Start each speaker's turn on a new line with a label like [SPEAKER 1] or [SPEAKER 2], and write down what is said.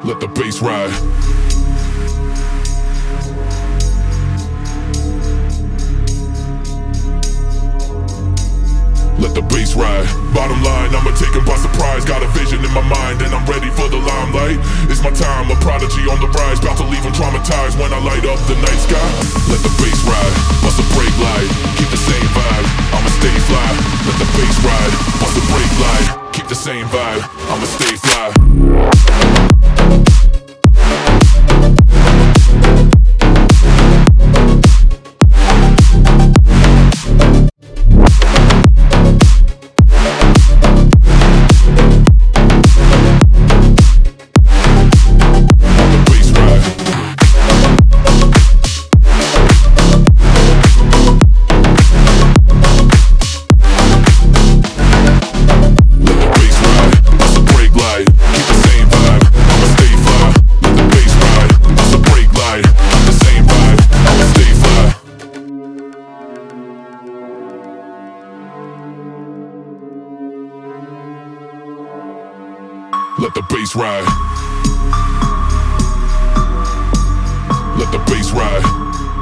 [SPEAKER 1] Let the bass ride. Let the bass ride. Bottom line, I'ma take 'em by surprise. Got a vision in my mind and I'm ready for the limelight. It's my time, a prodigy on the rise. About to leave 'em traumatized when I light up the night sky. Let the bass ride, bust a brake light. Keep the same vibe, I'ma stay fly. Let the bass ride, bust a brake light. Keep the same vibe, I'ma stay fly. Let the bass ride. Let the bass ride.